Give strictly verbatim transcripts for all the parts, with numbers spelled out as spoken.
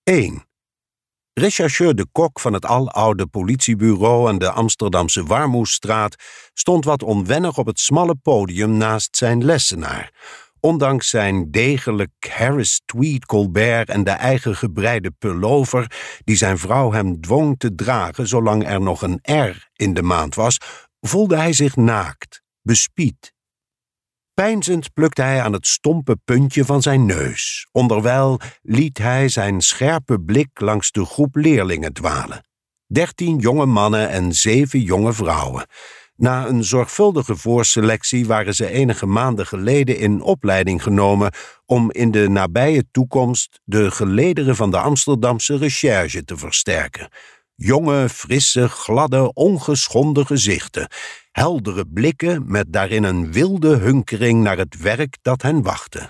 één. Rechercheur de Kok van het aloude politiebureau aan de Amsterdamse Warmoesstraat stond wat onwennig op het smalle podium naast zijn lessenaar. Ondanks zijn degelijk Harris tweed colbert en de eigen gebreide pullover die zijn vrouw hem dwong te dragen zolang er nog een R in de maand was, voelde hij zich naakt, bespied. Peinzend plukte hij aan het stompe puntje van zijn neus. Onderwijl liet hij zijn scherpe blik langs de groep leerlingen dwalen. Dertien jonge mannen en zeven jonge vrouwen. Na een zorgvuldige voorselectie waren ze enige maanden geleden in opleiding genomen om in de nabije toekomst de gelederen van de Amsterdamse recherche te versterken. Jonge, frisse, gladde, ongeschonden gezichten. Heldere blikken met daarin een wilde hunkering naar het werk dat hen wachtte.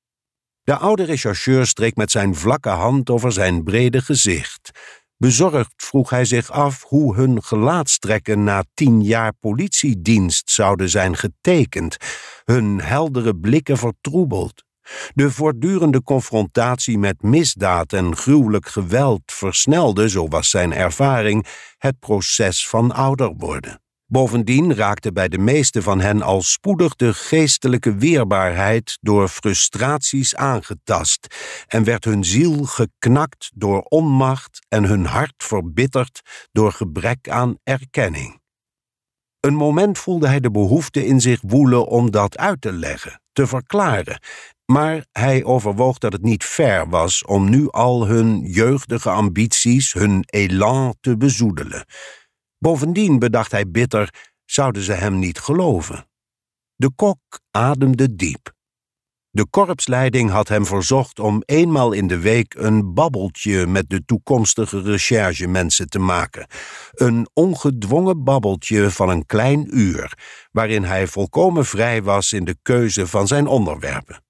De oude rechercheur streek met zijn vlakke hand over zijn brede gezicht. Bezorgd vroeg hij zich af hoe hun gelaatstrekken na tien jaar politiedienst zouden zijn getekend, hun heldere blikken vertroebeld. De voortdurende confrontatie met misdaad en gruwelijk geweld versnelde, zo was zijn ervaring, het proces van ouder worden. Bovendien raakte bij de meeste van hen al spoedig de geestelijke weerbaarheid door frustraties aangetast en werd hun ziel geknakt door onmacht en hun hart verbitterd door gebrek aan erkenning. Een moment voelde hij de behoefte in zich woelen om dat uit te leggen, te verklaren, maar hij overwoog dat het niet fair was om nu al hun jeugdige ambities, hun élan te bezoedelen. Bovendien, bedacht hij bitter, zouden ze hem niet geloven. De Kok ademde diep. De korpsleiding had hem verzocht om eenmaal in de week een babbeltje met de toekomstige recherchemensen te maken. Een ongedwongen babbeltje van een klein uur, waarin hij volkomen vrij was in de keuze van zijn onderwerpen.